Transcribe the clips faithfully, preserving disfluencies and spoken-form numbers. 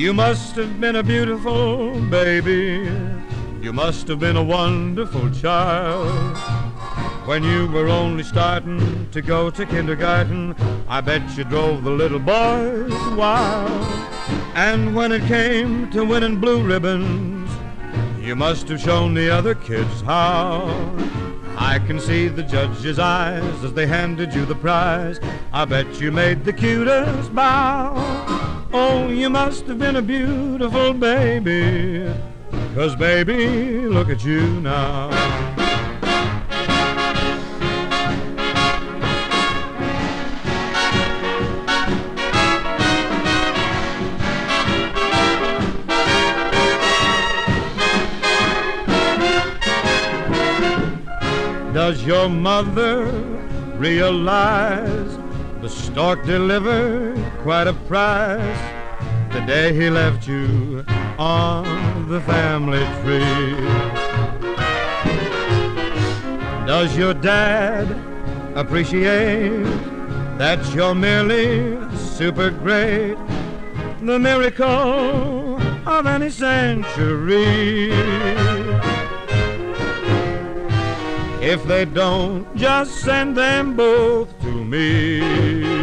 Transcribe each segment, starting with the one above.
You must have been a beautiful baby. You must have been a wonderful child. When you were only starting to go to kindergarten, I bet you drove the little boys wild. And when it came to winning blue ribbons, you must have shown the other kids how. I can see the judge's eyes as they handed you the prize. I bet you made the cutest bow. Oh, you must have been a beautiful baby, 'cause baby, look at you now. Does your mother realize the stork delivered quite a prize the day he left you on the family tree? Does your dad appreciate that you're merely super great, the miracle of any century? If they don't, just send them both to me.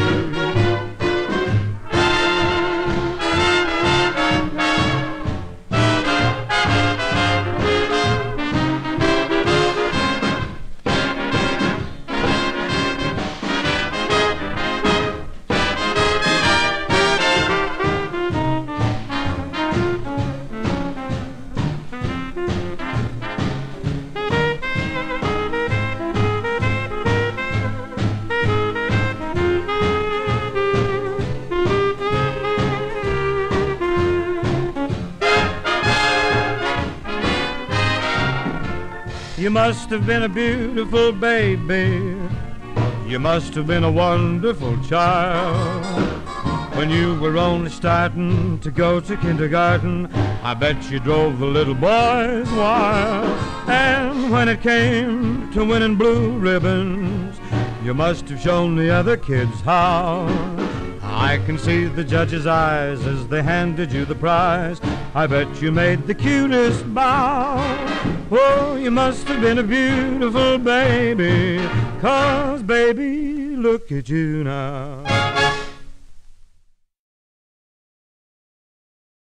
You must have been a beautiful baby. You must have been a wonderful child. When you were only starting to go to kindergarten, I bet you drove the little boys wild. And when it came to winning blue ribbons, you must have shown the other kids how. I can see the judge's eyes as they handed you the prize. I bet you made the cutest bow. Oh, you must have been a beautiful baby, 'cause baby, look at you now.